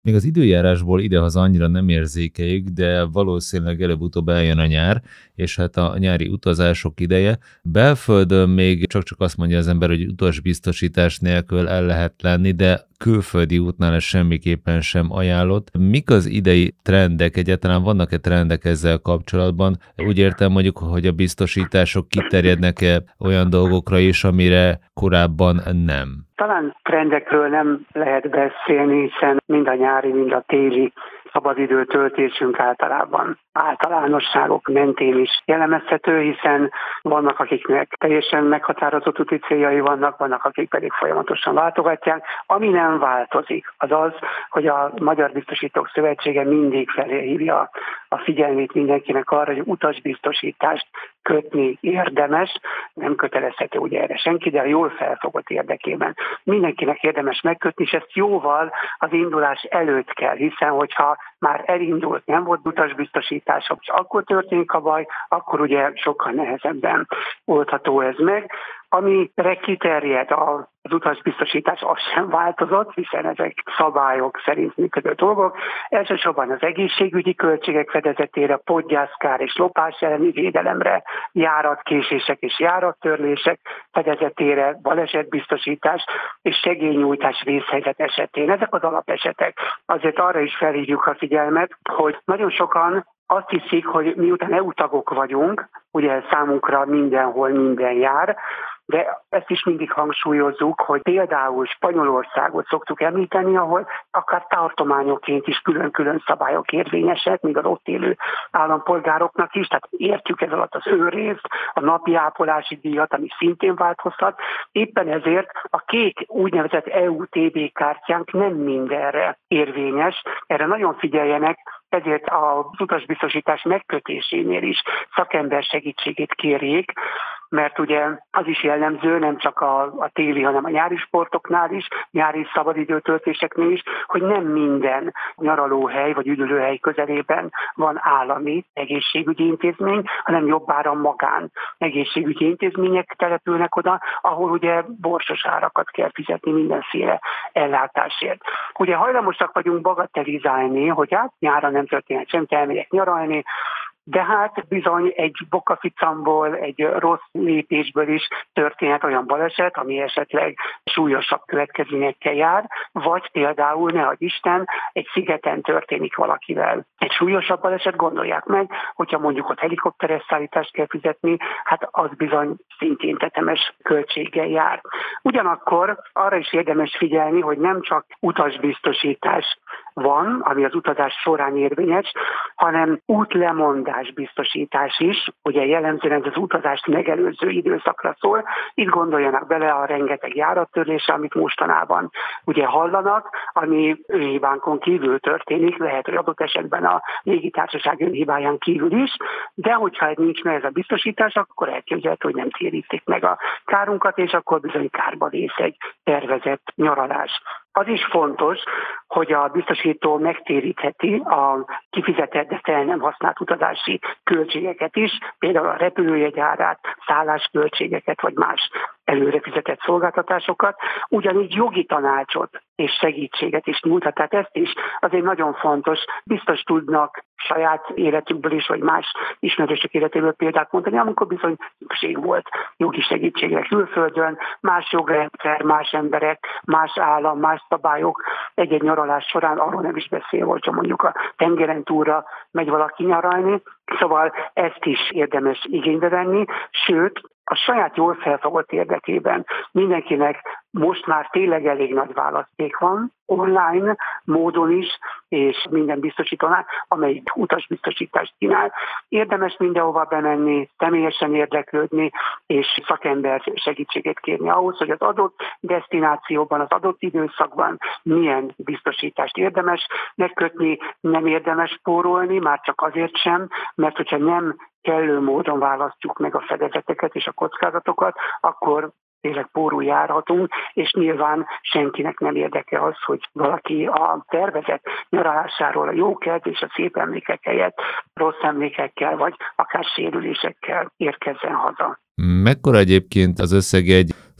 Még az időjárásból idehaza annyira nem érzékeljük, de valószínűleg előbb-utóbb eljön a nyár, és hát a nyári utazások ideje. Belföldön még csak azt mondja az ember, hogy utasbiztosítás nélkül el lehet lenni, de külföldi útnál ez semmiképpen sem ajánlott. Mik az idei trendek? Egyáltalán vannak-e trendek ezzel kapcsolatban? Úgy értem mondjuk, hogy a biztosítások kiterjednek-e olyan dolgokra is, amire korábban nem? Talán trendekről nem lehet beszélni, hiszen mind a nyári, mind a téli szabadidő töltésünk általában általánosságok mentén is jellemezhető, hiszen vannak, akiknek teljesen meghatározott úti céljai vannak akik pedig folyamatosan váltogatják. Ami nem változik, az az, hogy a Magyar Biztosítók Szövetsége mindig felhívja a figyelmét mindenkinek arra, hogy utasbiztosítást kötni érdemes, nem kötelezhető ugye erre senki, de a jól felfogott érdekében mindenkinek érdemes megkötni, és ezt jóval az indulás előtt kell, hiszen hogyha már elindult, nem volt utasbiztosítás, és akkor történik a baj, akkor ugye sokkal nehezebben oldható ez meg. Amire kiterjed az utasbiztosítás, az sem változott, hiszen ezek szabályok szerint működő dolgok. Elsősorban az egészségügyi költségek fedezetére, podgyászkár és lopás elleni védelemre, járatkésések és járattörlések fedezetére, balesetbiztosítás és segélynyújtás vészhelyzet esetén. Ezek az alapesetek. Azért arra is felhívjuk a figyelmet, hogy nagyon sokan azt hiszik, hogy miután EU tagok vagyunk, ugye számunkra mindenhol minden jár, de ezt is mindig hangsúlyozzuk, hogy például Spanyolországot szoktuk említeni, ahol akár tartományokként is külön-külön szabályok érvényesek, még az ott élő állampolgároknak is, tehát értjük ez alatt az őrrészt, a napi ápolási díjat, ami szintén változhat. Éppen ezért a kék úgynevezett EU-TB kártyánk nem mindenre érvényes, erre nagyon figyeljenek, ezért az utasbiztosítás megkötésénél is szakember segítségét kérjék, mert ugye az is jellemző, nem csak a téli, hanem a nyári sportoknál is, nyári szabadidőtöltéseknél is, hogy nem minden nyaralóhely vagy üdülőhely közelében van állami egészségügyi intézmény, hanem jobbára magán egészségügyi intézmények települnek oda, ahol ugye borsos árakat kell fizetni mindenféle ellátásért. Ugye hajlamosak vagyunk bagatelizálni, hogy hát nyára nem történhet sem, elmegyek nyaralni, de hát bizony egy bokaficamból, egy rossz lépésből is történhet olyan baleset, ami esetleg súlyosabb következményekkel jár, vagy például, ne adj Isten, egy szigeten történik valakivel egy súlyosabb baleset, gondolják meg, hogyha mondjuk ott helikopteres szállítást kell fizetni, hát az bizony szintén tetemes költséggel jár. Ugyanakkor arra is érdemes figyelni, hogy nem csak utasbiztosítás van, ami az utazás során érvényes, hanem útlemondás biztosítás is, ugye jellemzően ez az utazást megelőző időszakra szól. Itt gondoljanak bele a rengeteg járattörlésre, amit mostanában ugye hallanak, ami önhibánkon kívül történik, lehet, hogy adott esetben a légitársaság önhibáján kívül is, de hogyha nincs meg ez a biztosítás, akkor elképzelhető, hogy nem térítik meg a kárunkat, és akkor bizony kárba vész egy tervezett nyaralás. Az is fontos, hogy a biztosító megtérítheti a kifizetett, de fel nem használt utazási költségeket is, például a repülőjegyárát, szállásköltségeket, vagy más előre fizetett szolgáltatásokat, ugyanígy jogi tanácsot és segítséget is nyújthat. Tehát ezt is azért nagyon fontos, biztos tudnak saját életükből is, vagy más ismerősök életéből példát mondani, amikor bizony szükség volt jogi segítségre külföldön, más jogrendszer, más emberek, más állam, más szabályok egy-egy nyaralás során, arról nem is beszél, hogyha mondjuk a tengeren túlra megy valaki nyaralni. Szóval ezt is érdemes igénybe venni, sőt, a saját jól felfogott érdekében mindenkinek most már tényleg elég nagy választék van, online módon is, és minden biztosítónál, amelyik utasbiztosítást kínál. Érdemes mindenhova bemenni, személyesen érdeklődni, és szakember segítségét kérni ahhoz, hogy az adott desztinációban, az adott időszakban milyen biztosítást érdemes megkötni, nem érdemes spórolni, már csak azért sem, mert hogyha nem kellő módon választjuk meg a fedezeteket és a kockázatokat, akkor tényleg pórul járhatunk, és nyilván senkinek nem érdeke az, hogy valaki a tervezett nyaralásáról a jó kedv és a szép emlékek helyett rossz emlékekkel, vagy akár sérülésekkel érkezzen haza. Mekkora egyébként az összeg egy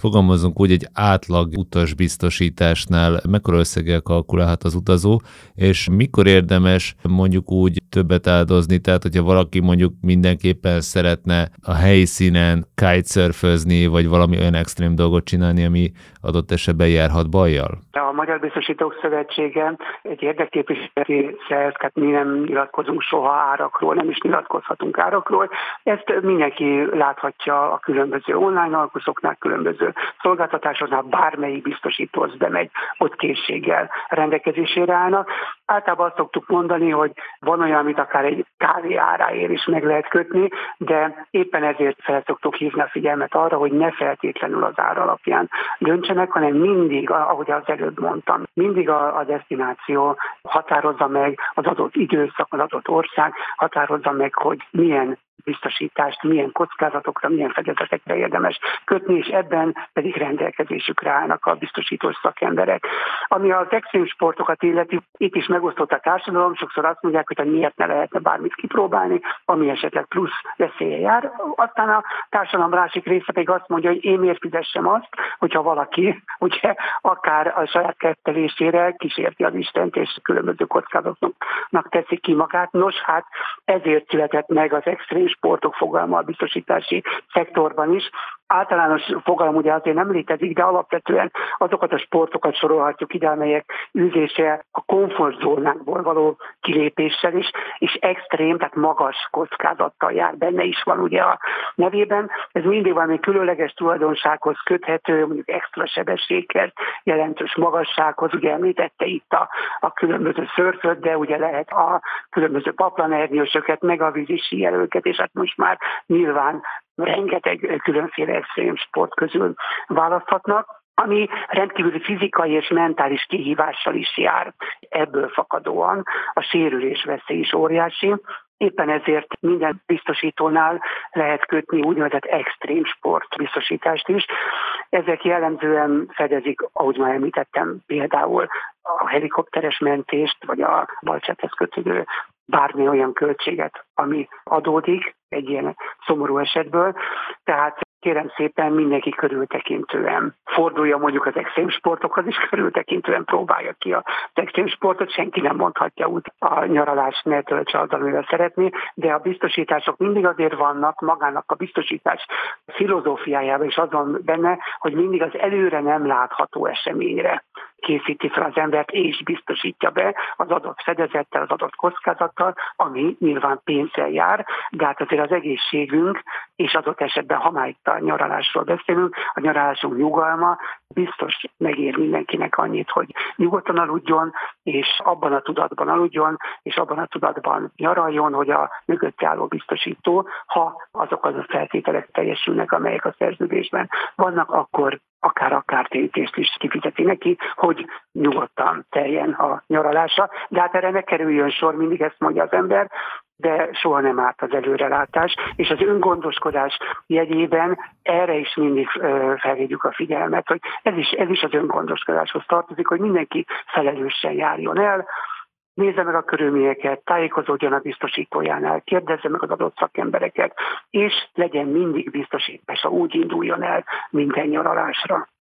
Fogalmazunk úgy, egy átlag utasbiztosításnál mekkora összeggel kalkulálhat az utazó, és mikor érdemes mondjuk úgy többet áldozni, tehát hogyha valaki mondjuk mindenképpen szeretne a helyszínen kitesurfözni, vagy valami olyan extrém dolgot csinálni, ami adott esetben járhat bajjal? A Magyar Biztosítók Szövetsége egy érdekképviseleti szerv, tehát mi nem nyilatkozunk soha árakról, nem is nyilatkozhatunk árakról. Ezt mindenki láthatja a különböző online alkuszoknál, különböző szolgáltatásoknál, bármelyik biztosítóhoz bemegy, ott készséggel rendelkezésére állnak. Általában azt szoktuk mondani, hogy van olyan, amit akár egy kávé áráért is meg lehet kötni, de éppen ezért fel szoktuk hívni a figyelmet arra, hogy ne feltétlenül az ár alapján döntsenek, hanem mindig, ahogy az előbb mondtam, mindig a desztináció határozza meg, az adott időszak, az adott ország határozza meg, hogy milyen biztosítást, milyen kockázatokra, milyen fedezetekre érdemes kötni, és ebben pedig rendelkezésükre állnak a biztosítós szakemberek. Ami az extrém sportokat illeti, itt is megosztott a társadalom, sokszor azt mondják, hogy miért ne lehetne bármit kipróbálni, ami esetleg plusz veszélye jár. Aztán a társadalom másik része pedig azt mondja, hogy én miért fizessem azt, hogyha valaki ugye akár a saját kettelésére kísérti az Istent, és különböző kockázatoknak teszi ki magát. Nos, hát ezért született meg az extrém sportok fogalma a biztosítási szektorban is. Általános fogalom ugye azért nem létezik, de alapvetően azokat a sportokat sorolhatjuk ide, amelyek űzése a komfortzónákból való kilépéssel is, és extrém, tehát magas kockázattal jár, benne is van ugye a nevében. Ez mindig valami különleges tulajdonsághoz köthető, mondjuk extra sebességhez, jelentős magassághoz, ugye említette itt a különböző szörföt, de ugye lehet a különböző paplanernyősöket, meg a vízi síelőket, és hát most már nyilván rengeteg különféle extrém sport közül választhatnak, ami rendkívüli fizikai és mentális kihívással is jár. Ebből fakadóan a sérülés veszély is óriási. Éppen ezért minden biztosítónál lehet kötni úgynevezett extrém sport biztosítást is. Ezek jellemzően fedezik, ahogy már említettem, például a helikopteres mentést, vagy a balesethez kötődő bármi olyan költséget, ami adódik egy ilyen szomorú esetből. Tehát kérem szépen mindenki körültekintően fordulja mondjuk az extrém sportokhoz, és körültekintően próbálja ki az extrém sportot. Senki nem mondhatja úgy a nyaralást ne töltse azzal, amivel szeretné, de a biztosítások mindig azért vannak, magának a biztosítás filozófiájában is az van benne, hogy mindig az előre nem látható eseményre készíti fel az embert, és biztosítja be az adott fedezettel, az adott kockázattal, ami nyilván pénzzel jár, de hát azért az egészségünk, és adott esetben, ha már itt a nyaralásról beszélünk, a nyaralásunk nyugalma biztos megér mindenkinek annyit, hogy nyugodtan aludjon, és abban a tudatban aludjon, és abban a tudatban nyaraljon, hogy a mögötte álló biztosító, ha azok az a feltételek teljesülnek, amelyek a szerződésben vannak, akkor akár kártérítést is kifizeti neki, hogy nyugodtan teljen a nyaralása. De hát erre ne kerüljön sor, mindig ezt mondja az ember, de soha nem árt az előrelátás, és az öngondoskodás jegyében erre is mindig felhívjuk a figyelmet, hogy ez is az öngondoskodáshoz tartozik, hogy mindenki felelősen járjon el, nézze meg a körülményeket, tájékozódjon a biztosítójánál, kérdezze meg az adott szakembereket, és legyen mindig biztosítása, úgy induljon el minden nyaralásra.